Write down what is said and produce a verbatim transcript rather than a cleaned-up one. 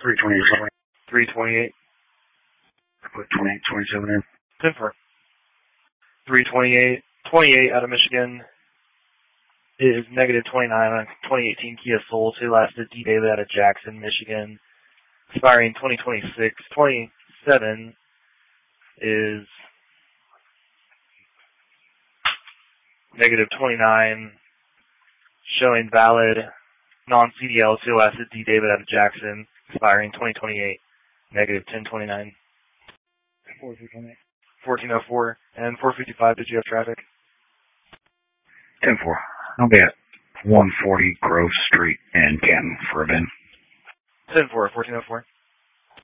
three twenty-eight. three twenty-eight. Put twenty-eight twenty-seven in. ten four. three twenty-eight. twenty-eight out of Michigan is negative twenty-nine on twenty eighteen Kia Soul. Two lasted D. David out of Jackson, Michigan. Expiring twenty twenty-six. twenty-seven is negative twenty-nine. Showing valid non-C D L. Two lasted D. David out of Jackson. Expiring twenty twenty-eight. Negative ten twenty-nine. fourteen oh four. And four fifty-five, did you have traffic? ten four. I'll be at one forty Grove Street in Canton for a bin. ten four, fourteen oh four.